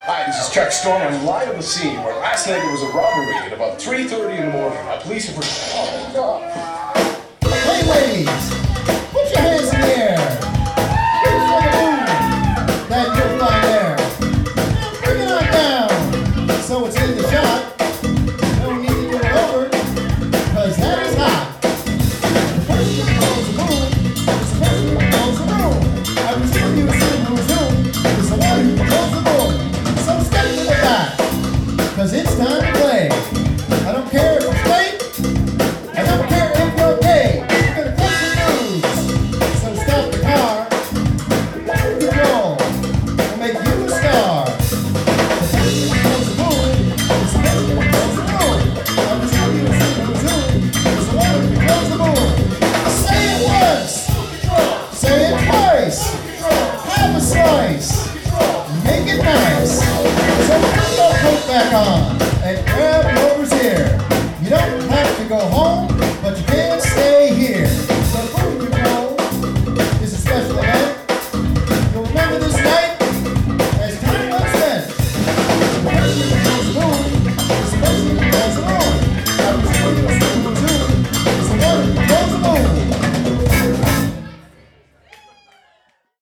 Hi, this is Chuck Storm. I'm live on the scene where last night there was a robbery at about 3:30 in the morning. Police have... Oh, God. Hey, ladies, put your hands in the air. Reach for the moon that you'll find there. Bring it on down so it's in the shot. No need to do it over, because that is hot. The person who controls the moon is the person who controls the moon. I presume you assume who's who is the one who controls the moon. So step to the back, because it's time to play. I don't care if it's late. I don't care if you're gay. You're gonna catch the news. So stop the car. Let it roll. We'll make you a star. The person who controls the moon is the person who controls the moon. I presume you assume who's who is the one who controls the moon. Say it once. Say it twice. Have a slice. Make it nice. So put your coat back on and grab yours here. You don't have to go home, but you can't stay here. So food control is a special event. You'll remember this night